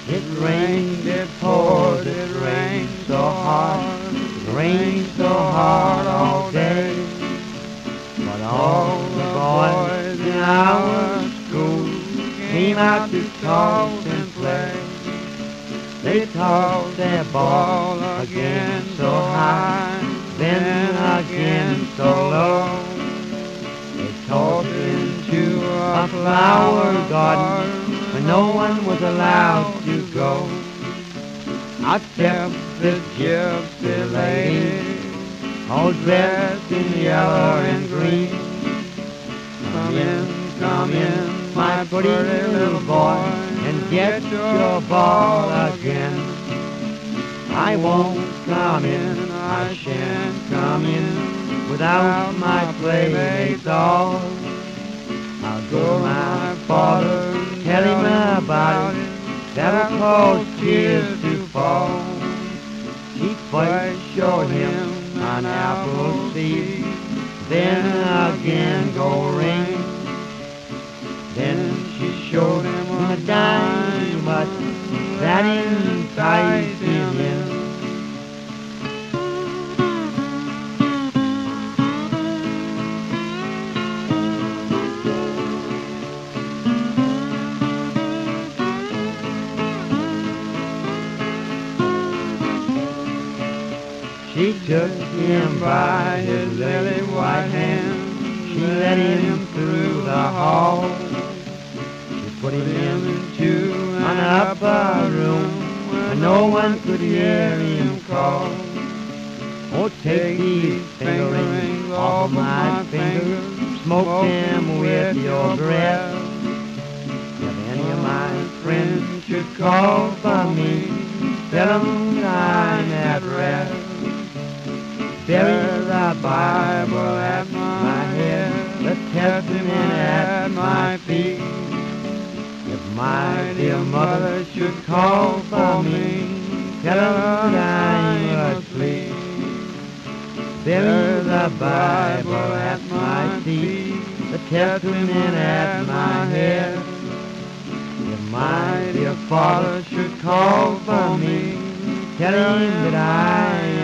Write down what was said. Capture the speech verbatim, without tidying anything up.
It rained, it poured, it rained so hard, it rained so hard all day. But all the boys in our school came out to toss and play. They tossed their ball again so high, then again so low. They tossed into a flower garden where no one was allowed to go. Out stepped the gypsy lady, all dressed in yellow and green. Come in, come in, my pretty little boy, and get your ball again. I won't come in, I shan't come in without my playmates all. I'll go to my father, tell him about it, that'll cause tears to fall. She first showed him an apple seed, then again gold ring. Then she showed him a dime, but that enticed him in. She took him by his lily white hand, she led him through the hall. She put him into an upper room where no one could hear him call. Oh, take these finger rings off my fingers, smoke them with your breath. If any of my friends should call for me, tell them I'm at rest. Bury the Bible at my head, the Testament at my feet. If my dear mother should call for me, tell her I'm asleep. Bury the Bible at my feet, the Testament at my head. If my dear father should call for me, tell him that I